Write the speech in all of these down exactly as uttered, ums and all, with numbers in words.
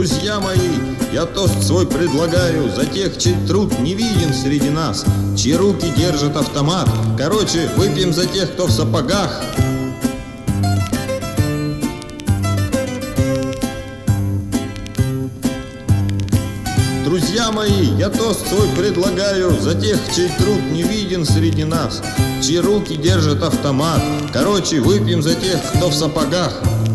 Друзья мои, я тост свой предлагаю за тех, чей труд не виден среди нас, чьи руки держат автомат. Короче, выпьем за тех, кто в сапогах. Друзья мои, я тост свой предлагаю за тех, чей труд не виден среди нас, чьи руки держат автомат. Короче, выпьем за тех, кто в сапогах.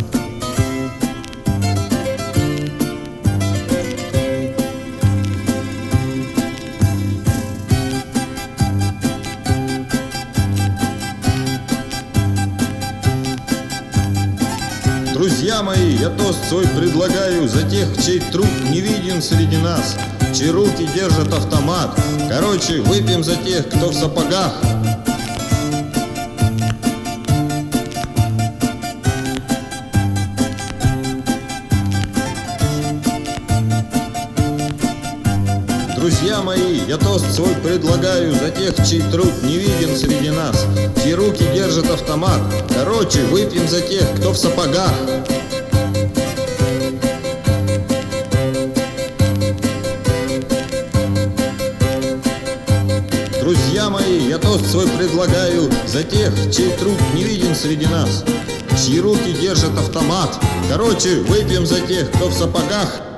Друзья мои, я тост свой предлагаю за тех, чей труд не виден среди нас, чьи руки держат автомат. Короче, выпьем за тех, кто в сапогах. Друзья мои, я тост свой предлагаю за тех, чей труд не виден среди нас, чьи руки держат автомат. Короче, выпьем за тех, кто в сапогах. Друзья мои, я тост свой предлагаю за тех, чей труд не виден среди нас, чьи руки держат автомат. Короче, выпьем за тех, кто в сапогах.